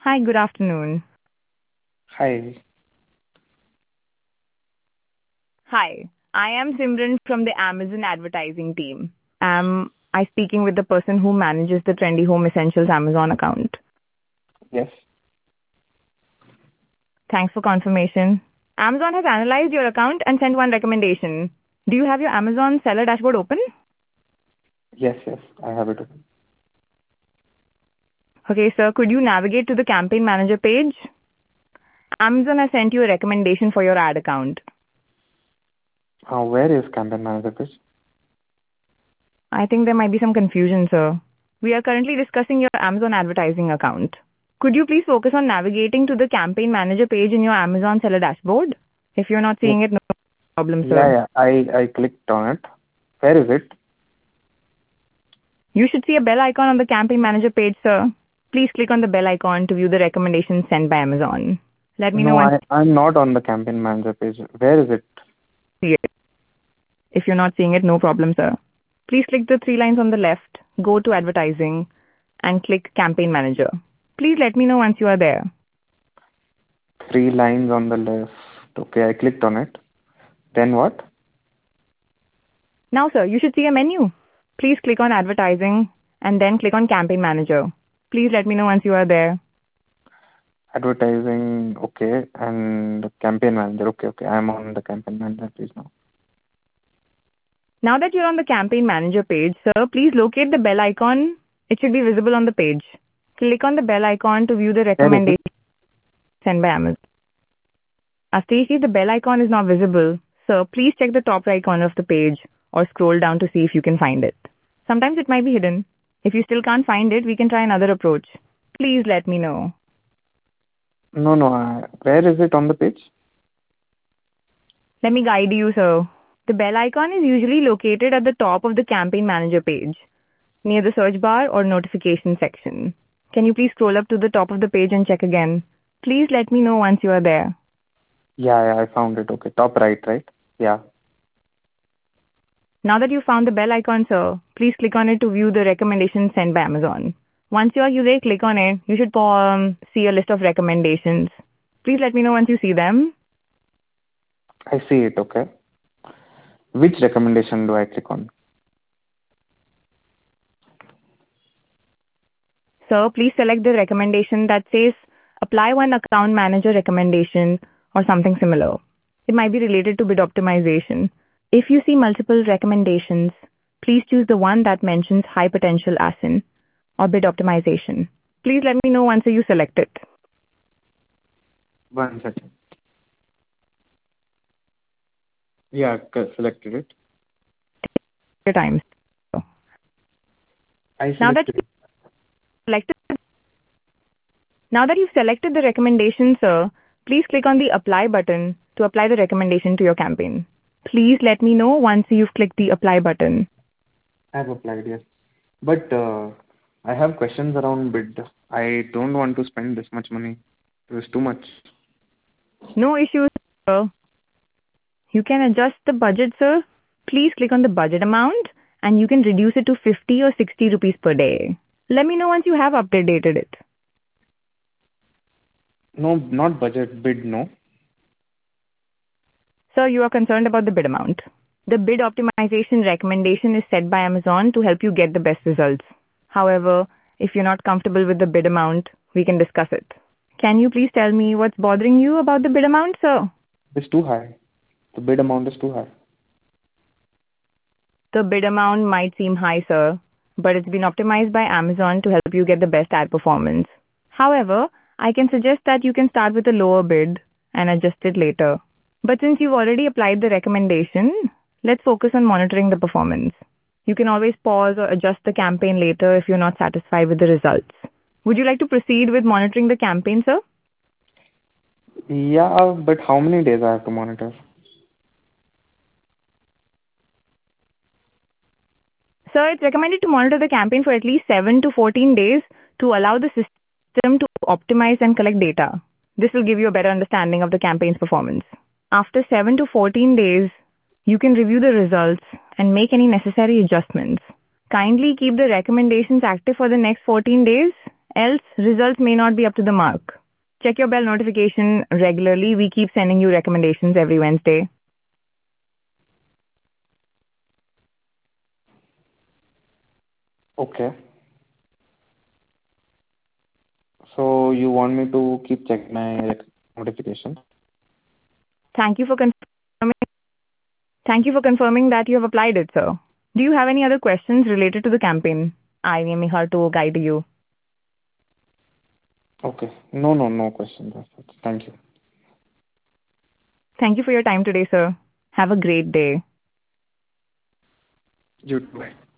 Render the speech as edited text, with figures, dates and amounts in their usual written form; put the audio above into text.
Hi, good afternoon. Hi. Hi, I am Simran from the Amazon advertising team. Am I speaking with the person who manages the Trendy Home Essentials Amazon account? Yes. Thanks for confirmation. Amazon has analyzed your account and sent one recommendation. Do you have your Amazon seller dashboard open? Yes. I have it open. Okay, sir, could you navigate to the campaign manager page? Amazon has sent you a recommendation for your ad account. Where is Campaign Manager page? I think there might be some confusion, sir. We are currently discussing your Amazon advertising account. Could you please focus on navigating to the campaign manager page in your Amazon seller dashboard? If you're not Yeah, seeing it, no problem, sir. yeah. I clicked on it. Where is it? You should see a bell icon on the campaign manager page, sir. Please click on the bell icon to view the recommendations sent by Amazon. Let me know No, once I'm not on the Campaign Manager page. Where is it? you see it. If you're not seeing it, no problem, sir. Please click the three lines on the left, go to advertising, and click campaign manager. Please let me know once you are there. Three lines on the left. Okay, I clicked on it. Then what? Now, sir, you should see a menu. Please click on advertising and then click on campaign manager. Please let me know once you are there. Advertising. Okay, and Campaign Manager. Okay. I'm on the Campaign Manager page now. Now that you're on the campaign manager page, sir, please locate the bell icon. It should be visible on the page. Click on the bell icon to view the Where is it? recommendation sent by Amazon. Asteshi, the bell icon is not visible. So please check the top right corner of the page or scroll down to see if you can find it. Sometimes it might be hidden. If you still can't find it, we can try another approach. Please let me know. No. Where is it on the page? Let me guide you, sir. The bell icon is usually located at the top of the campaign manager page, near the search bar or notification section. Can you please scroll up to the top of the page and check again? Please let me know once you are there. Yeah. I found it. Okay, top right? Yeah. Now that you found the bell icon, sir, please click on it to view the recommendations sent by Amazon. Once you are here, click on it. You should see a list of recommendations. Please let me know once you see them. I see it. Okay. Which recommendation do I click on? Sir, please select the recommendation that says apply one account manager recommendation or something similar. It might be related to bid optimization. If you see multiple recommendations, please choose the one that mentions high potential ASIN or bid optimization. Please let me know once you select it. 1 second. Yeah, selected it. Your time. I Now that selected it. selected Now that you've selected the recommendation, sir, please click on the apply button to apply the recommendation to your campaign. Please let me know once you've clicked the apply button. I have applied, yes. But I have questions around bid. I don't want to spend this much money. It was too much. No issues, sir. You can adjust the budget, sir. Please click on the budget amount and you can reduce it to 50 or 60 rupees per day. Let me know once you have updated it. No, not budget, bid, no. Sir, you are concerned about the bid amount. The bid optimization recommendation is set by Amazon to help you get the best results. However, if you're not comfortable with the bid amount, we can discuss it. Can you please tell me what's bothering you about the bid amount, sir? It's too high. The bid amount is too high. The bid amount might seem high, sir, but it's been optimized by Amazon to help you get the best ad performance. However, I can suggest that you can start with a lower bid and adjust it later. But since you've already applied the recommendation, let's focus on monitoring the performance. You can always pause or adjust the campaign later if you're not satisfied with the results. Would you like to proceed with monitoring the campaign, sir? Yeah, but how many days I have to monitor? Sir, it's recommended to monitor the campaign for at least 7 to 14 days to allow the system to optimize and collect data. This will give you a better understanding of the campaign's performance. After 7 to 14 days, you can review the results and make any necessary adjustments. Kindly keep the recommendations active for the next 14 days Else, results may not be up to the mark. Check your bell notification regularly. We keep sending you recommendations every Wednesday. Okay. So you want me to keep checking my notifications? Thank you for confirming. Thank you for confirming that you have applied it, sir. Do you have any other questions related to the campaign? I am here to guide you. Okay. No questions. That's it. Thank you. Thank you for your time today, sir. Have a great day. You too. Bye.